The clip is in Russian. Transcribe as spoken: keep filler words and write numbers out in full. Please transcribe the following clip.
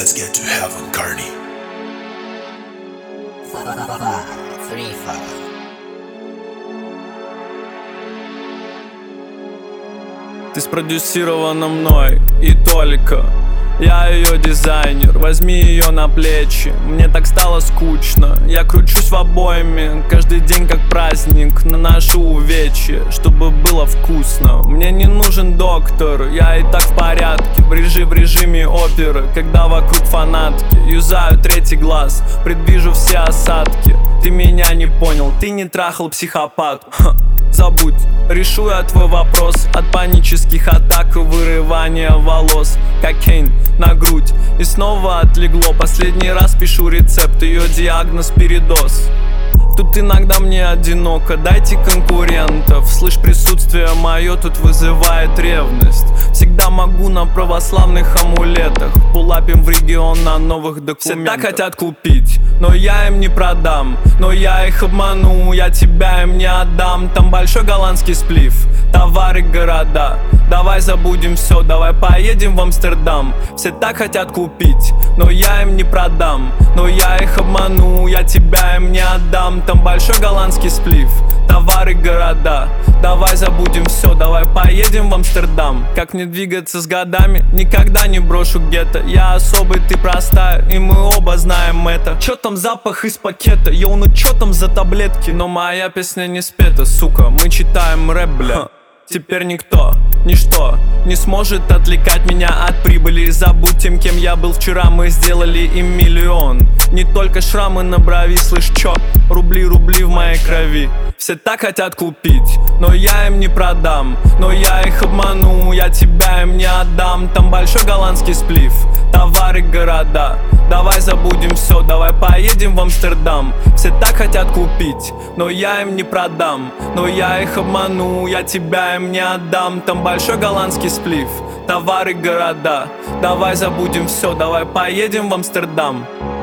Let's get to heaven, Carney. Three, five. Ты спродюсирована мной и только я ее дизайнер, возьми ее на плечи. Мне так стало скучно, я кручусь в обойме. Каждый день как праздник, наношу увечья, чтобы было вкусно. Мне не нужен доктор, я и так в порядке. Брежи в режиме оперы, когда вокруг фанатки. Юзаю третий глаз, предвижу все осадки. Ты меня не понял, ты не трахал психопат. Ха, забудь, решу я твой вопрос. От панических атак и вырывания волос. Кокейн на грудь и снова отлегло. Последний раз пишу рецепт, ее диагноз передоз. Тут иногда мне одиноко, дайте конкурентов. Слышь, присутствие мое тут вызывает ревность. Всегда могу на православных амулетах. Пулапим в регион на новых документах. Все так хотят купить, но я им не продам. Но я их обману, я тебя им не отдам. Там большой голландский сплив, товары, города. Давай забудем все, давай поедем в Амстердам. Все так хотят купить, но я им не продам. Но я их обману, я тебя им не отдам. Там большой голландский сплив, товары, города. Давай забудем все, давай поедем в Амстердам. Как мне двигаться с годами, никогда не брошу гетто. Я особый, ты простая, и мы оба знаем это. Чё там запах из пакета, йоу, ну чё там за таблетки? Но моя песня не спета, сука, мы читаем рэп, бля. Теперь никто, ничто не сможет отвлекать меня от прибыли. Забудь тем, кем я был вчера, мы сделали им миллион. Не только шрамы на брови, слышь, чё? Рубли, рубли в моей крови. Все так хотят купить, но я им не продам. Но я их обману, я тебя им не отдам. Там большой голландский сплив, товары, города. Давай забудем все, давай поедем в Амстердам. Все так хотят купить, но я им не продам. Но я их обману, я тебя им не отдам. Там большой голландский сплив, товары, города. Давай забудем все, давай поедем в Амстердам.